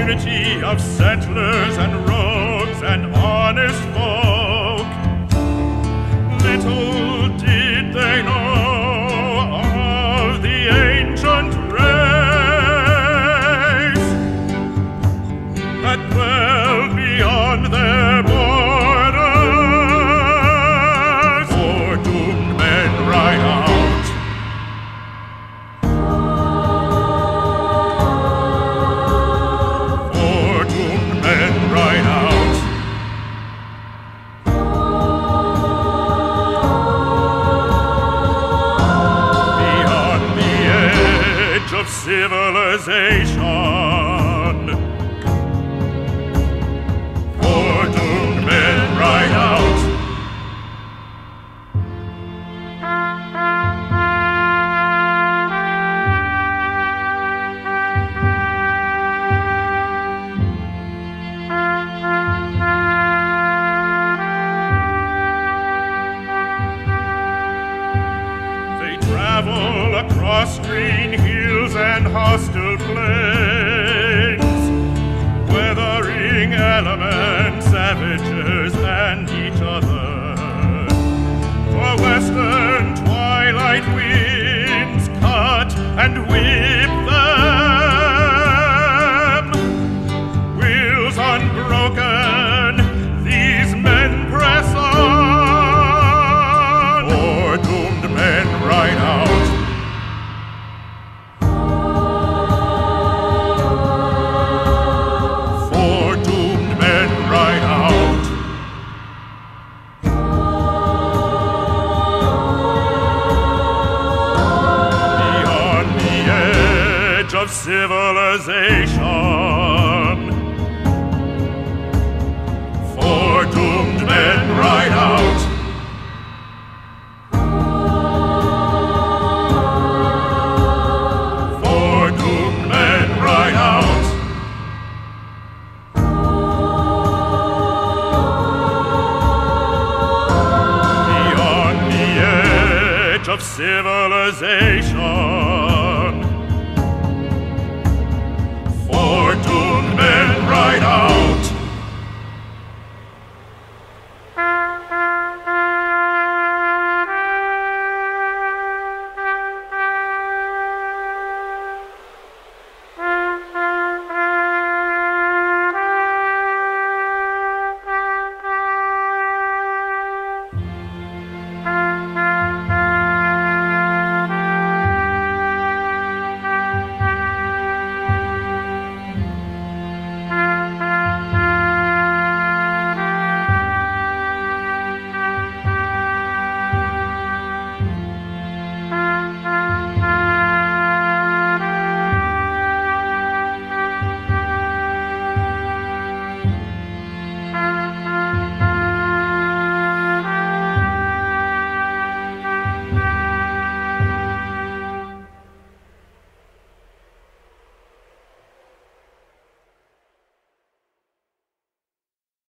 community of settlers and rogues and honest folk. Little did they know of the ancient race that dwelled beyond their borders. Foredoomed men ride out. Foredoomed men ride out. Beyond the edge of civilization, foredoomed men ride out. They travel across green hills and hostile plains, weathering elements, savages, and each other. For western twilight winds cut and whip them. Wheels unbroken, these men press on. Foredoomed men ride out. Foredoomed men ride out. Beyond the edge of civilization, foredoomed men ride out. Foredoomed men ride out. Beyond the edge of civilization,